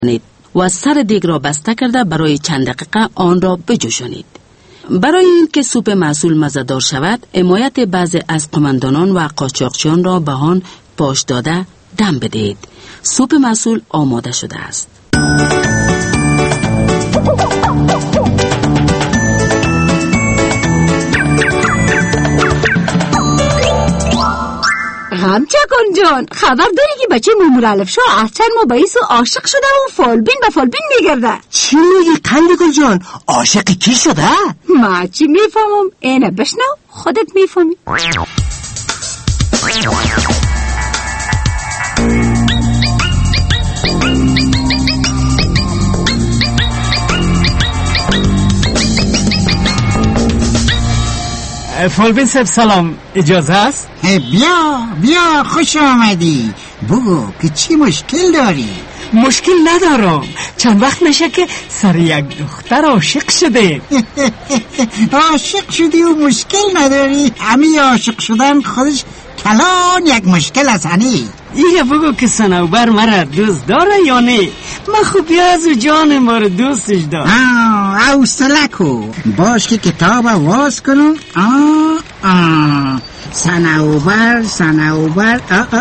و سر دیگ را بسته کرده برای چند دقیقه آن را بجوشانید. برای اینکه سوپ محصول مزه‌دار شود، حمایت بعضی از قماندانان و قاچاقچیان را به آن پاش داده دم بدهید. سوپ محصول آماده شده است. همچکان جان، خبر داری که بچه مومور الف شاه از چند ماه باعث عاشق شده و فالبین به فالبین میگرده؟ چی میگی قندگل جان؟ عاشق کی شده؟ ما چی میفهمم؟ اینه بشنو خودت میفهمی. فالبین صاحب سلام، اجازه است؟ بیا خوش آمدی. بگو که چی مشکل داری؟ مشکل ندارم، چند وقت نشه که سر یک دختر عاشق شده. عاشق شدی و مشکل نداری؟ همین عاشق شدن خودش کلان یک مشکل است. هنی یه بگو که صنوبر مرا دوست داره یا نه؟ من خوب از جان ما رو دوستش دارم. حوصله کو، باش که کتاب واز کنم. صنوبر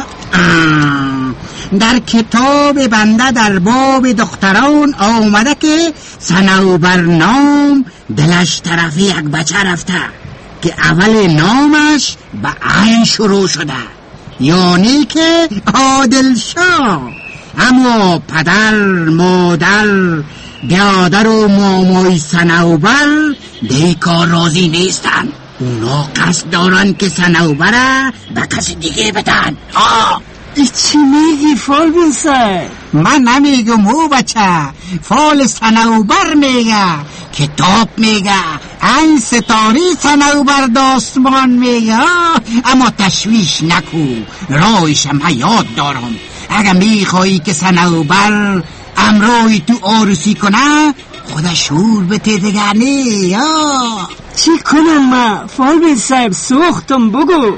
در کتاب بنده در باب دختران آمده که صنوبر نام دلش طرف یک بچه رفته که اول نامش به عین شروع شده، یعنی که عادل شاه. اما پدر، مادر، برادر و مامای صنوبر ده کار راضی نیستن. اونا قصد دارن که صنوبر به کسی دیگه بدن. چی میگی فالبین صاحب؟ من نمیگم او بچه، فال صنوبر میگه، کتاب میگه، این ستاری صنوبر داستمان میگه. اما تشویش نکو، رایشم یاد دارم. اگه میخوایی که صنوبر امروی تو عروسی کنه، خودش شور بته دگرنی. چی کنم من فالبین صاحب؟ سوختم، بگو.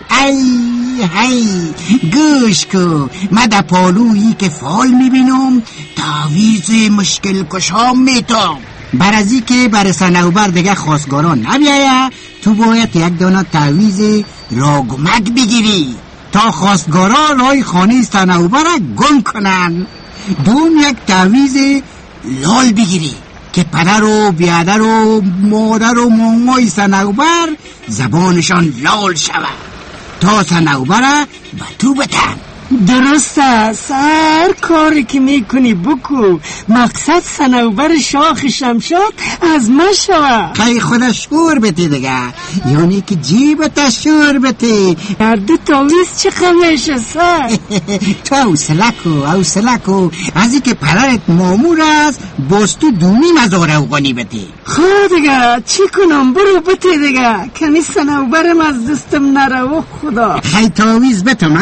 ای گوش کو، من در پالویی که فال میبینم تعویز مشکل کشام میتم. برازی که بر صنوبر دیگه خواستگاران نبیایه، تو باید یک دانه تعویز راگمک بگیری تا خواستگاران رای خانه صنوبر گم کنن. دوم یک تعویز لال بگیری که پدر و بیادر و مادر و مامای صنوبر زبانشان لال شود تا صنوبر به تو بتن. درست است، هر کاری که میکنی بکو، مقصد صنوبر شاخ شمشاد از من شود. خیلی خودش شور بتی دیگه، یعنی که جیبت شور بتی. هر دو تاویز چه خمیشه سر؟ تو حوصله کو، از این که پدرت مامور است باز تو دونی مزاره اوغانی بتی. خدا دیگه چی کنم؟ برو بتی دیگه، کمی صنوبرم از دستم نرو خدا. خیلی تاویز بتم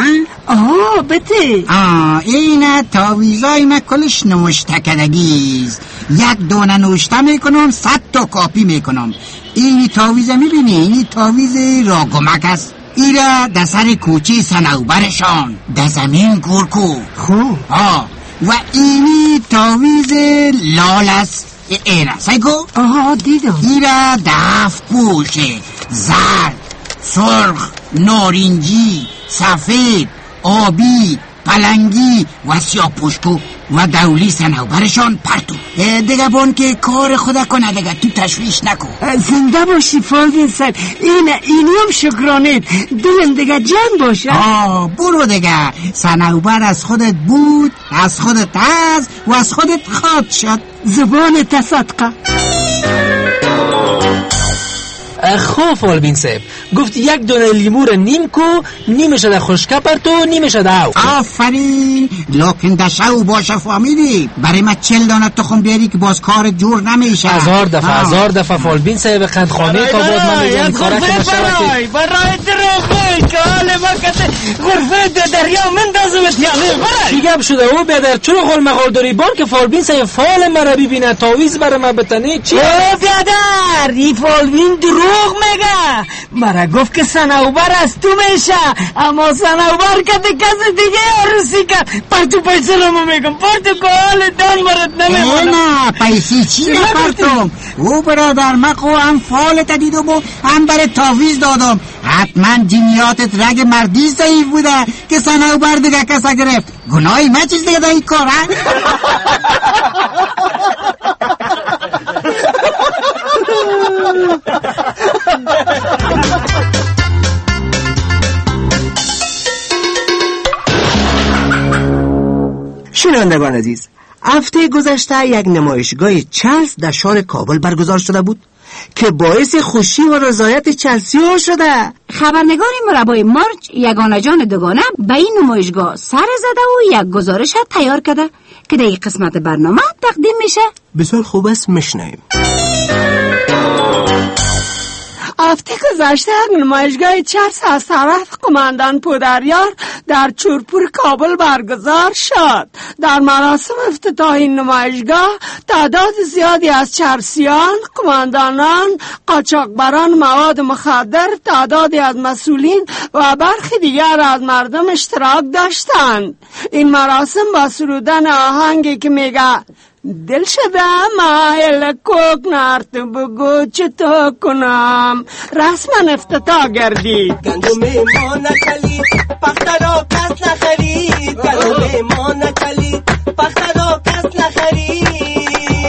بته. اینه تاویزای من کلش نوشته کدگیز. یک دونه نوشته میکنم، 100 تا کاپی میکنم. اینی تاویزه میبینی؟ اینی تاویز راگمک است. ایره در سر کوچی صنوبرشان در زمین گرکو. خوب. و اینی تاویز لال است. ایره سیگو؟ دیدم. ایره دف پوشه، زرد، سرخ، نارنجی، سفید، آبی، پلنگی و سیاه پشتو و دولی صنوبرشان پرتو. دیگه بون که کار خدا کنه دیگه، تو تشویش نکن. زنده باشی فالبین صاحب. اینی هم شکرانت، دلم دیگه جمع باشه. برو دیگه، صنوبر از خودت بود، از خودت هست و از خودت خواهد شد. زبان تصدقه. خوب فالبین صاحب گفت یک دونه لیمو رو نیم کو، نیمش در خشکه پرتو، نیمش در او. آفرین، لکن دشو باشه فامیلی. برای ما 40 دانه تخم بیاری که باز کار جور نمیشه. هزار دفعه فالبین صاحب قندخانه تا بود من میگم کارا که نشود. برای دروغی که حال ما کته غرفه دریا مندازمت یعنی برای چی گپ شده او بیادر؟ چرا غل مغال داری بان که فالبین صاحب فال مرا ببینه تاویز برای ما بتنی؟ چی؟ بیادر این فالبین دروغ میگه. مرا را گفت که صنوبر از تو میشه، اما صنوبر که کس دیگه عروسی کرد. پرتو پیسه رو میگم، پرتو کال دان مرد نمیمونه. نه پیسی چی نپرتم؟ او برادر مکو هم فالت دیدم و هم برای تاویز دادم. حتما جنیاتت رگ مردی ضعیف بوده که صنوبر دیگه کسا گرفت. گناهی من چیز دیگه دایی کاره. شنوندگان عزیز، هفته گذشته یک نمایشگاه چلس در شهر کابل برگزار شده بود که باعث خوشی و رضایت چلسی‌ها شده. خبرنگار مربای مارچ یگانه جان دوگانه به این نمایشگاه سر زده و یک گزارش تیار کرده که در این قسمت برنامه تقدیم میشه. بسیار خوب است، میشنویم. هفته گذشته نمایشگاه چلس از طرف قماندان پودریار در چورپور کابل برگزار شد. در مراسم افتتاح این نمایشگاه تعداد زیادی از چرسیان، قماندانان، قاچاقبران مواد مخدر، تعدادی از مسئولین و برخی دیگر از مردم اشتراک داشتند. این مراسم با سرودن آهنگی که میگه دل شده مایل کوک نارت بگو چطور کنم رسما افتتاح گردید. گندم ما نکلید پخت را کس نخرید، گندم ما نکلید پخت را کس نخرید.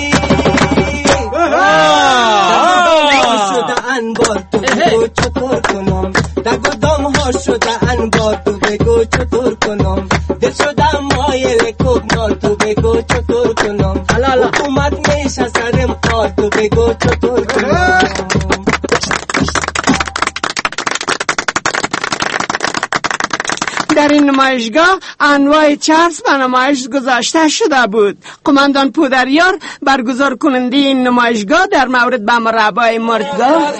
شده انبار تو بگو چطور کنم، دگو دام ها شده انبار تو بگو چطور کنم، دل شده مایل کوک نار تو بگو چطور کنم، حکومت میشه سرم کار تو بگو چطور کنم. در این نمایشگاه انواع چرس به نمایش گذاشته شده بود. قماندان پودریار برگزار کننده این نمایشگاه در مورد به مربای مردگاه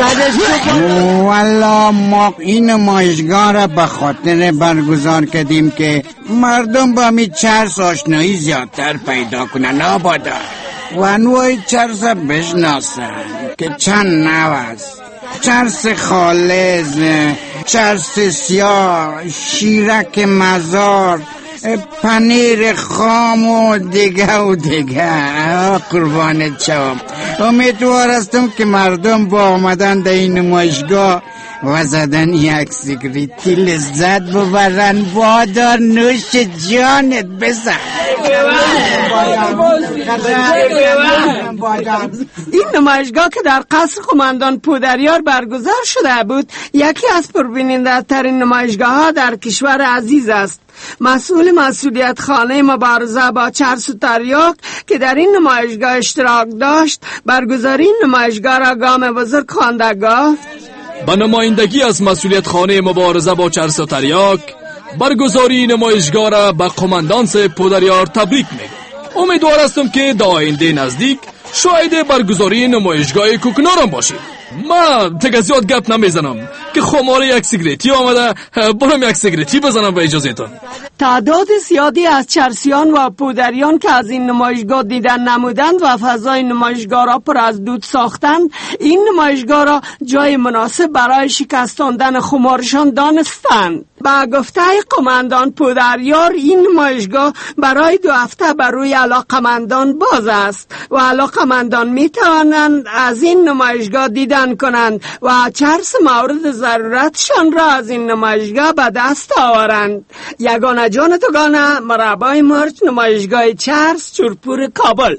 والا ما این نمایشگاه را به خاطر برگزار کردیم که مردم با می چرس آشنایی زیادتر پیدا کنن آبادا و انواع چرس بشناسن که چند نوع است. چرس خالص، چرس سیاه، شیرک مزار، پنیر خام و دیگه قربانت شوم. امیدوار هستم که مردم با آمدن در این نمایشگاه و زدن یک سیگریتی لذت ببرن. وادار نوش جانت بزن. این نمایشگاه که در قصر قماندان پودریار برگزار شده بود یکی از پربیننده ترین نمایشگاه ها در کشور عزیز است. مسئولیت خانه مبارزه با چرس و تریاک که در این نمایشگاه اشتراک داشت برگزاری این نمایشگاه را گام بزرگ خوانده گفت: با نمایندگی از مسئولیت خانه مبارزه با چرس و تریاک برگزاری نمایشگاه را به قماندان پودریار تبریک میگم. امیدوار هستم که در آینده نزدیک شاید برگزاری نمایشگاه کوکنارم باشید. من دیگه زیاد گپ نمیزنم که خماره یک سیگریتی آمده، برم یک سیگریتی بزنم به اجازهتون. تعداد زیادی از چرسیان و پودریان که از این نمایشگاه دیدن نمودند و فضای نمایشگاه را پر از دود ساختند این نمایشگاه را جای مناسب برای شکستاندن خمارشان دانستند. با گفته قماندان پودریار این نمایشگاه برای 2 هفته بر روی علاقمندان باز است و علاقمندان می توانند از این نمایشگاه دیدن کنند و چرس مورد ضرورتشان را از این نمایشگاه به دست آورند. یگانه جان دوگانه مربای مارچ نمایشگاه چرس چورپور کابل.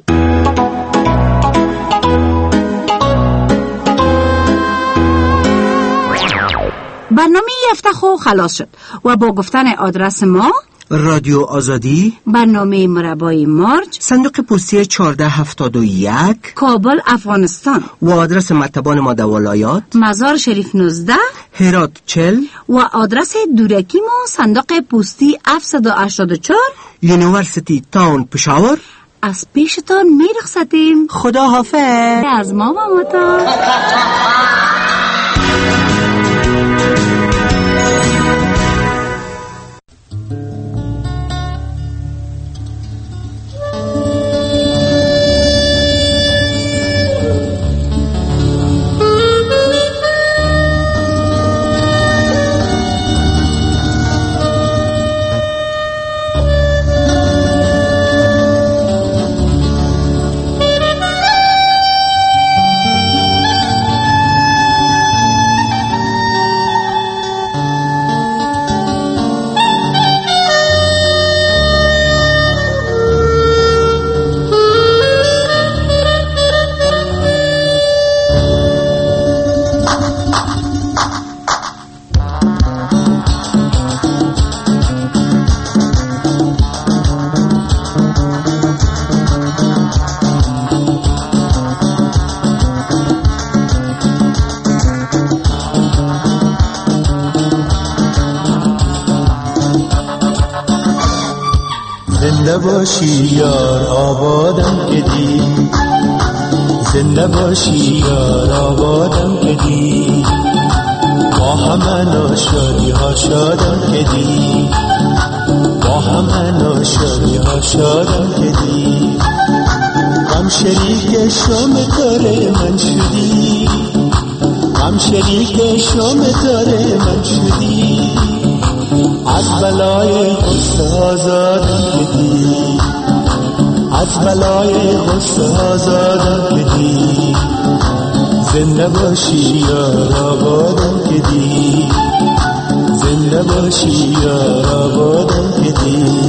برنامه هفته خو خلاص شد و با گفتن آدرس ما: رادیو آزادی، برنامه مربای مارچ، صندوق پستی 1471 کابل افغانستان و آدرس مکتبان ما در ولایات مزار شریف 19 هرات 40 و آدرس دورکی ما صندوق پستی 784 یونیورسیتی تاون پشاور. از پیشتان می رخصتیم. خدا حافظ. از ما و متا. زنده باشی یار آبادم که دی، زنده باشی یار آبادم که دی، با همه ناشادی ها شادم که دی، با همه ناشادی ها شادم که دی، غم شریک شام کار من شدی، غم شریک شام کار من شدی، از بلای غصه آزادم که دی، از بلای غصه آزادم که دی، زنده باشی یار آبادم که دی، زنده باشی یار آبادم که دی.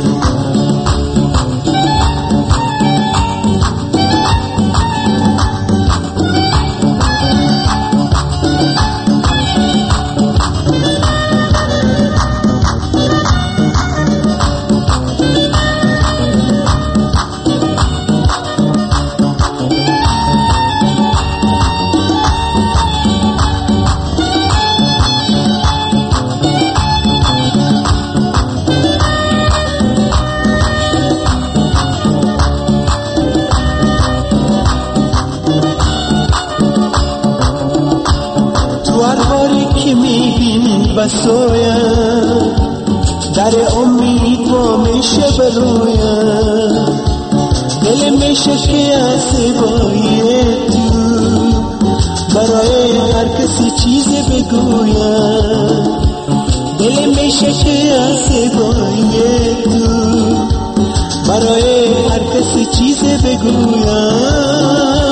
بسویم در امید با میشه برویم، دل میشه که از سبایی تو برای هر کسی چیز بگویم، دل میشه که از سبایی تو برای هر کسی چیز بگویم،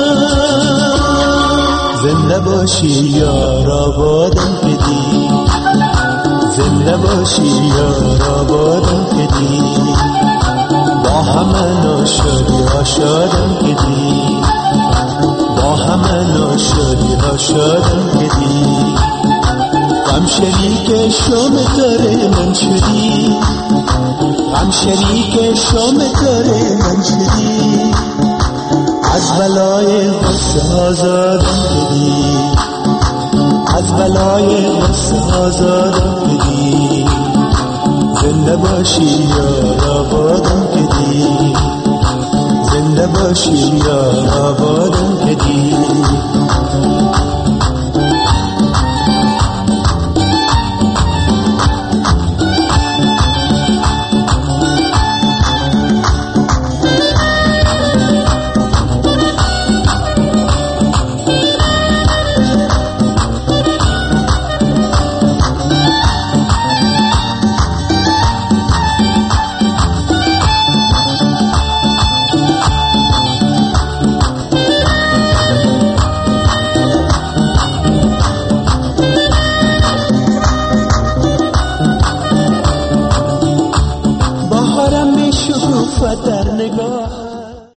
زنده باشی یار آبادم که دی، زنده باشی یار آبادم که دی، با همه ناشادی ها شادم که دی، با همه ناشادی ها شادم که دی، غم شریک شام کار من شدی، غم شریک شام کار من شدی، از بلای غصه آزادم که دی، از بلای غصه آزادم که دی، زنده باشی یار آبادم که دی، زنده باشی یار آبادم که دی.